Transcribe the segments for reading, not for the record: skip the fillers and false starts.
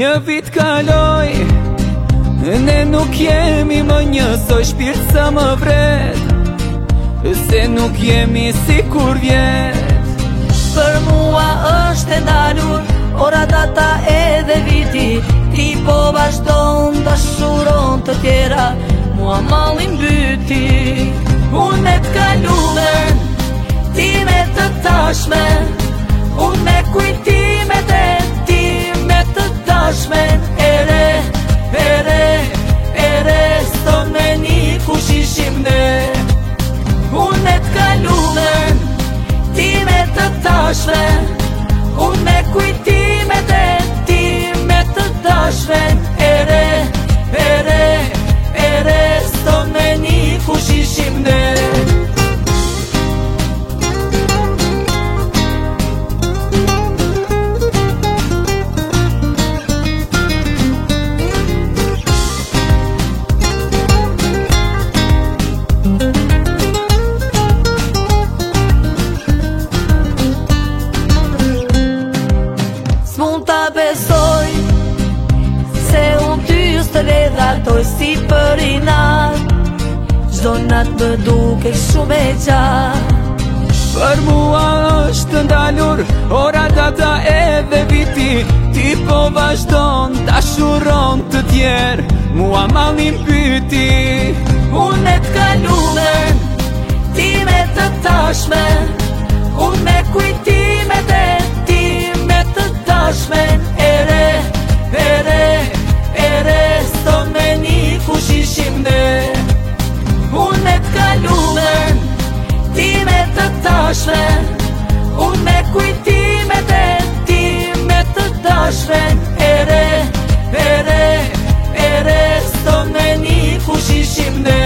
Një vit kaloi, ne nuk jemi më njësoj, shpirt sa më vret, se nuk jemi si kur vjet. Për mua është e ndalur ora, data edhe viti, ti po vazhdon dashuron të tjera, mua mallin byti. Unë me t'kalumen, ti me të tashmen, unë me kujtimet e ti me të tashmen. Ere, sot me një kush ishim ne. Unë me t'kalumen, ti me të tashmen, unë me kujtimet e ti me të tashmen. Ere, sot me një kush ishim ne. S'mund ta besoj se unë ty së redhatoj si për inat, çdo nat më duke shumë e gjatë. Për mua është ndalur ora, data edhe viti, ti po vazhdon dashuron të tjerë, mua mallin pyti. Unë me t'kalumen, ti me të tashmen, unë me kujtimet e ti me të tashmen. Ere, sot me një kush ishim ne. Unë me t'kalumen, ti me të tashmen, unë me kujtimet e ti me të tashmen. Ere, sot me një kush ishim ne.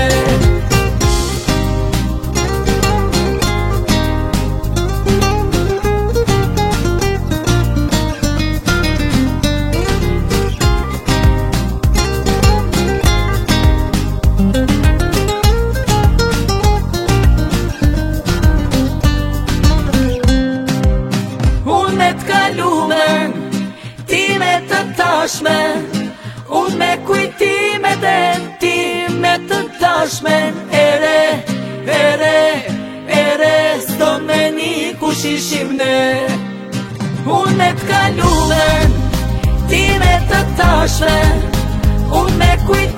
Unë me t'kalumen, ti me të tashmen, unë me kujtimet e ti me të tashmen. Ere, sot me një kush ishim ne. Unë me t'kalumen, ti me të tashmen, unë me kujtimet